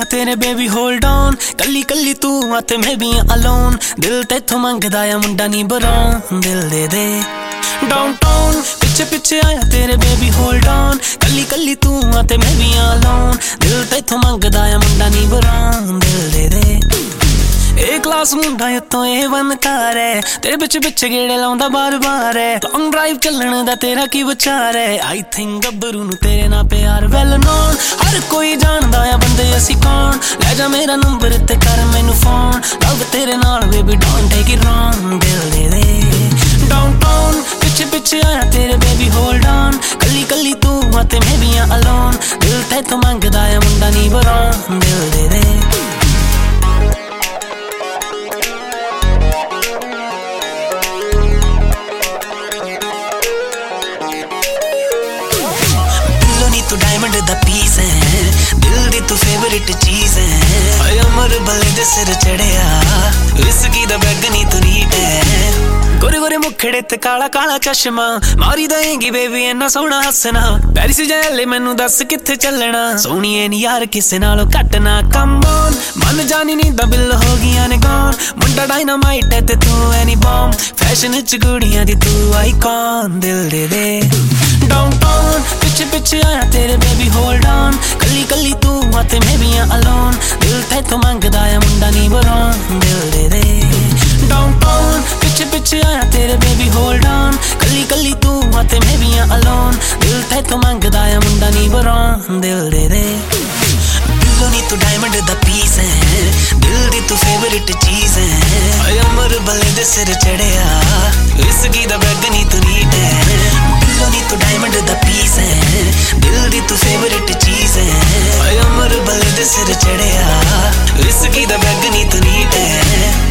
तेरे baby hold on कली कली तू आ ते मैं भी अलोन दिल तेथों मंगदा आ मुंडा नी बरान दिल दे दे डाउनटाउन पिछे पिछे आया तेरे बेबी होल्ड ऑन कली कली तू आ ते मैं भी अलोन दिल तेथों मंगदा आ मुंडा नी बरान दिल दे दे एक क्लास मुंडा तो A1 कार है तेरे पिछे पिछे गेड़े लाउंदा बार बार है लॉन्ग ड्राइव चलने दा तेरा की विचार है आई थिंक गब्बरू नू तेरे ना प्यार वेल नोन हर कोई जानदा आ बंदे असी कौन ले जा मेरा नंबर ते कर मैनू फोन लव तेरे नाल baby don't take it wrong दिल दे दे डाउनटाउन पिछे पिछे आया तेरे बेबी होल्ड ऑन कली कली तू आ ते मैं भी अलोन दिल तेथों मंगदा आ मुंडा नी बरान दिल दे दे तू डायमंड दा पीस है दिल दी तू फेवरेट चीज है अमर बल्ले दे सिर चढ़िया विस्की दा बैग नी तू नीट है गोरे गोरे मुखड़े ते काला काला चश्मा मारी देंगी बेबी इन्ना सोहना हसना पैरिस जाले मैनू दस किथे चलना सोहणीए नी यार किसे नालों घट ना कम ऑन मन जानी नी दा बिल हो गईया ने गॉन मुंडा डायनामाइट है ते तू एनी बॉम्ब फैशन च कुड़ियां दी तू आइकॉन दिल दे दे डाउनटाउन पिछे पिछे आया तेरे बेबी होल्ड ऑन कली कली तू आ ते मैं भी अलोन दिल तेथों मंगदा आ मुंडा नी बरान दिल दे दे डाउनटाउन पिछे पिछे आया तेरे बेबी होल्ड ऑन कली कली तू आ ते मैं भी अलोन दिल तेथों मंगदा आ मुंडा नी बरान दिल दे दे दिलों नी तू डायमंड दा पीस है दिल दी तू फेवरेट चीज है अमर बल्ले दे सिर चढ़िया विस्की दा बैग नी तू नीट है दिलों नी तू डायमंड दा पीस है दिल दी तू फेवरेट चीज है अमर बल्ले दे सिर चढ़िया विस्की दा बैग नी तू नीट है